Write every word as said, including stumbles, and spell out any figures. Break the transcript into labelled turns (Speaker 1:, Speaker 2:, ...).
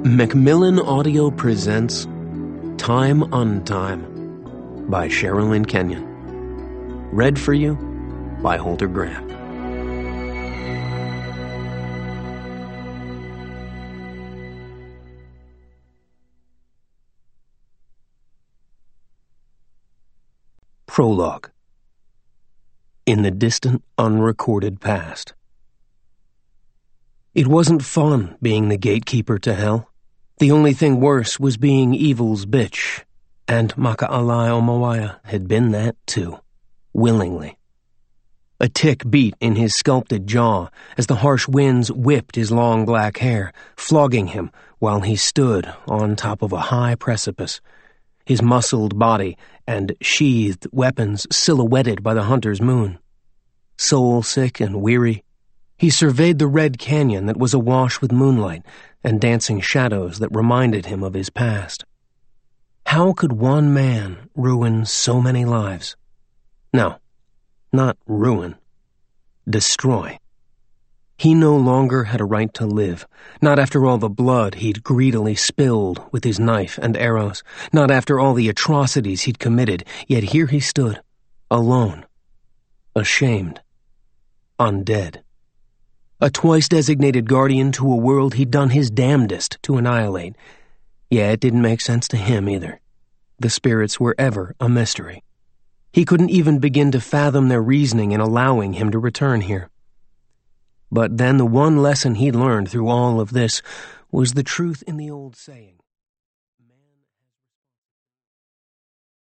Speaker 1: Macmillan Audio presents Time Untime by Sherilyn Kenyon. Read for you by Holder Grant. Prologue. In the distant, unrecorded past. It wasn't fun being the gatekeeper to hell. The only thing worse was being evil's bitch, and Maka'alai Omawaya had been that too, willingly. A tick beat in his sculpted jaw as the harsh winds whipped his long black hair, flogging him while he stood on top of a high precipice, his muscled body and sheathed weapons silhouetted by the hunter's moon. Soul-sick and weary, he surveyed the red canyon that was awash with moonlight and dancing shadows that reminded him of his past. How could one man ruin so many lives? No, not ruin. Destroy. He no longer had a right to live, not after all the blood he'd greedily spilled with his knife and arrows, not after all the atrocities he'd committed, yet here he stood, alone, ashamed, undead. A twice-designated guardian to a world he'd done his damnedest to annihilate. Yeah, it didn't make sense to him either. The spirits were ever a mystery. He couldn't even begin to fathom their reasoning in allowing him to return here. But then the one lesson he'd learned through all of this was the truth in the old saying.